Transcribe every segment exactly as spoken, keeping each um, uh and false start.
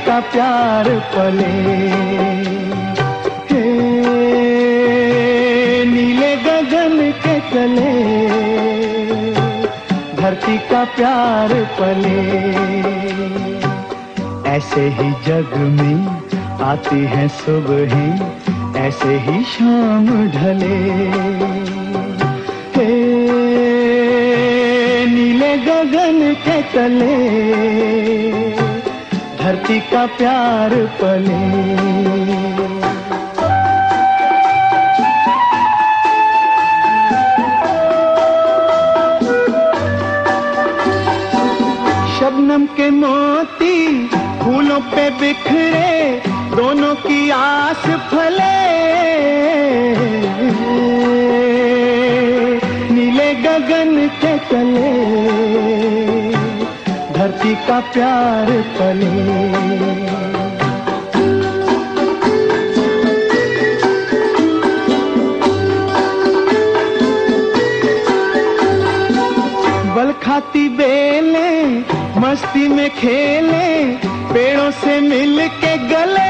का प्यार पले। हे नीले गगन के तले धरती का प्यार पले। ऐसे ही जग में आती हैं सुबहें, ऐसे ही शाम ढले। हे नीले गगन के तले धरती का प्यार पले। शबनम के मोती फूलों पे बिखरे, दोनों की आस फले। नीले गगन के तले धरती का प्यार पले। बल खाती बेलें मस्ती में खेले, पेड़ों से मिल के गले।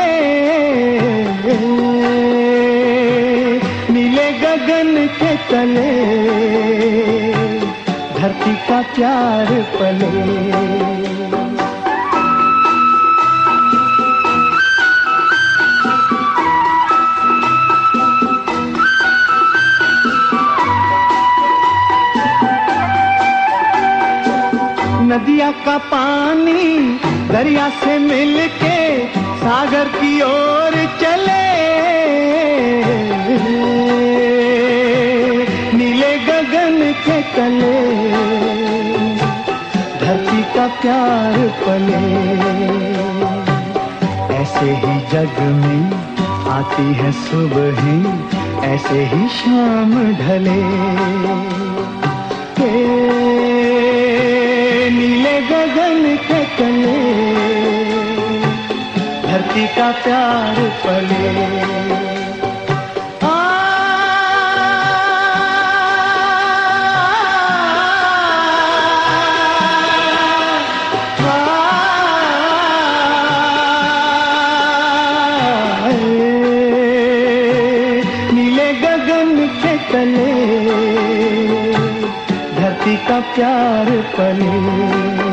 नीले गगन के तले धरती का प्यार पले। नदिया का पानी दरिया से मिलके सागर की ओर चले। नीले गगन के तले धरती का प्यार पले। ऐसे ही जग में आती है सुबहें, ऐसे ही शाम ढले। नीले गगन के तले धरती का प्यार पले। आ, आ, आ, नीले गगन के तले धरती का प्यार पले।